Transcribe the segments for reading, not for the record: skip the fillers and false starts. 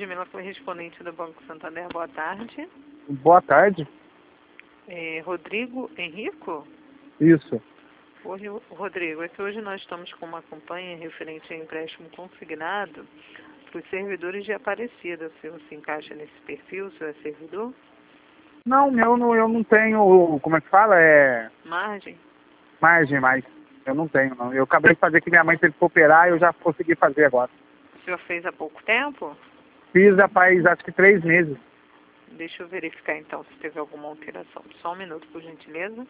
Ludmila, correspondente do Banco Santander. Boa tarde. Boa tarde. Rodrigo Henrico? Isso. Oi, Rodrigo, é que hoje nós estamos com uma campanha referente a empréstimo consignado para os servidores de Aparecida. O senhor se encaixa nesse perfil? O senhor é servidor? Não, eu não tenho, como é que fala? Margem? Margem, mas eu não tenho, não. Eu acabei de fazer que minha mãe teve que operar e eu já consegui fazer agora. O senhor fez há pouco tempo? Fiz faz acho que 3 meses. Deixa eu verificar então se teve alguma alteração. Só um minuto, por gentileza.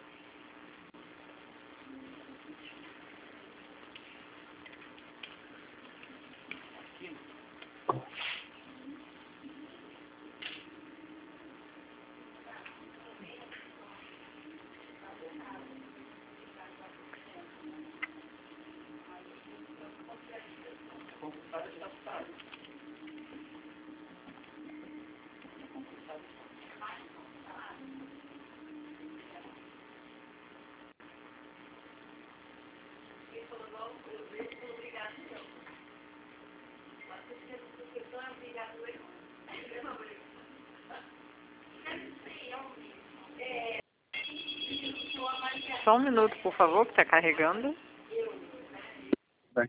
Só um minuto, por favor, que está carregando. Bem.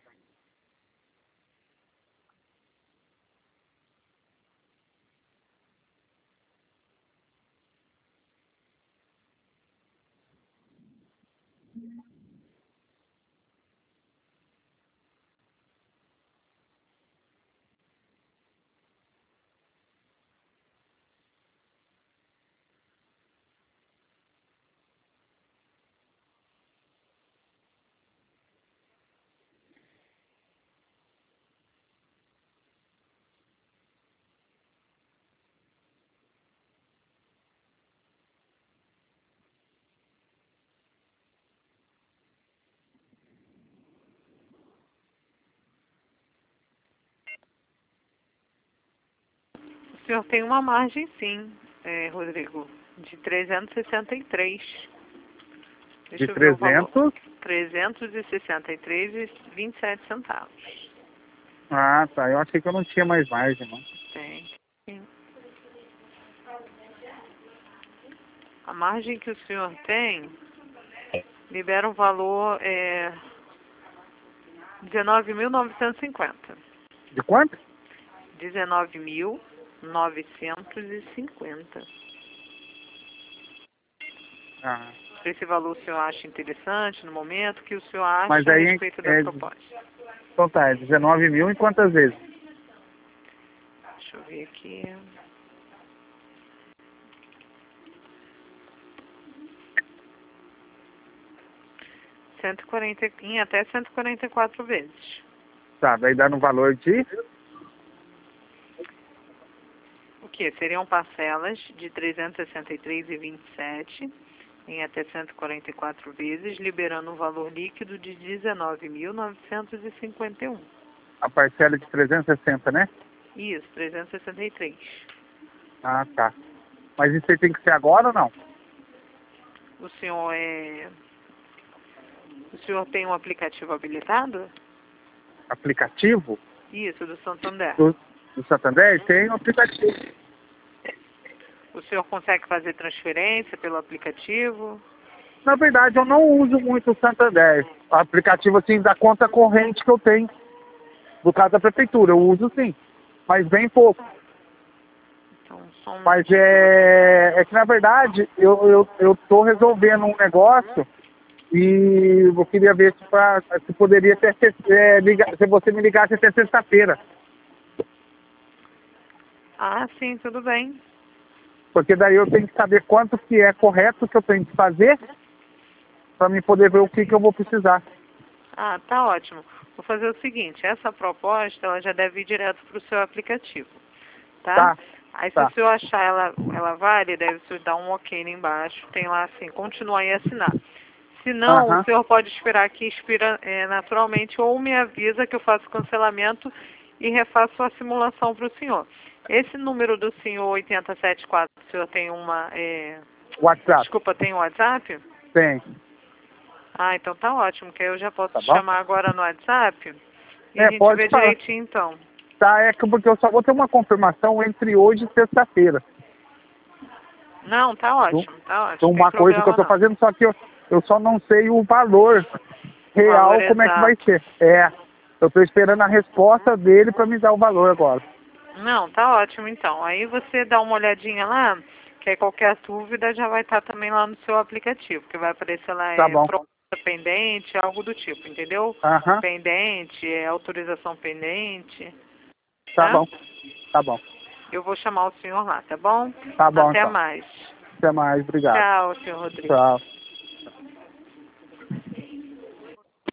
O senhor tem uma margem, sim, Rodrigo, de 363. Deixa De eu ver o valor. 300? 363,27 centavos. Ah, tá. Eu achei que eu não tinha mais margem, não. Tem. Sim. A margem que o senhor tem libera um valor 19.950. De quanto? 19.950. Ah. Esse valor o senhor acha interessante no momento? O que o senhor acha Mas a aí respeito da proposta? Então tá, é 19 mil em quantas vezes? Deixa eu ver aqui. Em até 144 vezes. Tá, daí dá no valor de... O que? Seriam parcelas de 363,27 em até 144 vezes, liberando um valor líquido de 19.951. A parcela de 360, né? Isso, 363. Ah, tá. Mas isso aí tem que ser agora ou não? O senhor tem um aplicativo habilitado? Aplicativo? Isso, do Santander. Do Santander? Tem um aplicativo. O senhor consegue fazer transferência pelo aplicativo? Na verdade, eu não uso muito o Santander. O aplicativo, assim, da conta corrente que eu tenho. No caso da prefeitura, eu uso sim. Mas bem pouco. Então, só um Mas minutinho. é que, na verdade, eu tô resolvendo um negócio e eu queria ver se poderia ter, se você me ligasse até sexta-feira. Ah, sim, tudo bem. Porque daí eu tenho que saber quanto que é correto que eu tenho que fazer para mim poder ver o que eu vou precisar. Ah, tá ótimo. Vou fazer o seguinte, essa proposta ela já deve ir direto para o seu aplicativo, tá? Tá. Aí se Tá. o senhor achar ela válida, deve o dar um ok ali embaixo, tem lá assim, continuar e assinar. Se não, o senhor pode esperar que expira naturalmente ou me avisa que eu faço cancelamento e refaço a simulação para o senhor. Esse número do senhor 8074, o senhor tem WhatsApp? Desculpa, tem um WhatsApp? Tem. Ah, então tá ótimo, que aí eu já posso Tá te bom? chamar agora no WhatsApp e a gente Pode vê falar. direitinho então. Tá, é que porque eu só vou ter uma confirmação entre hoje e sexta-feira. Não, tá ótimo, tá ótimo. Então, uma coisa que eu tô fazendo, só que eu só não sei o valor real, como é que vai ser. Eu tô esperando a resposta dele para me dar o valor agora. Não, tá ótimo então. Aí você dá uma olhadinha lá, que aí qualquer dúvida já vai estar também lá no seu aplicativo, que vai aparecer lá Tá bom. proposta pendente, algo do tipo, entendeu? Pendente, autorização pendente. Tá bom, tá bom. Eu vou chamar o senhor lá, tá bom? Tá bom, Até então. mais. Até mais, obrigado. Tchau, senhor Rodrigo. Tchau.